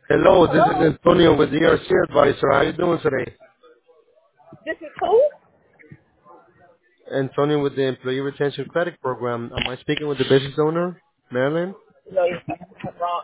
Hello, this Hello? is Antonio with the ERC Advisor. How are you doing today? This is who? Antonio with the Employee Retention Credit Program. Am I speaking with the business owner, Marilyn? No, you're wrong.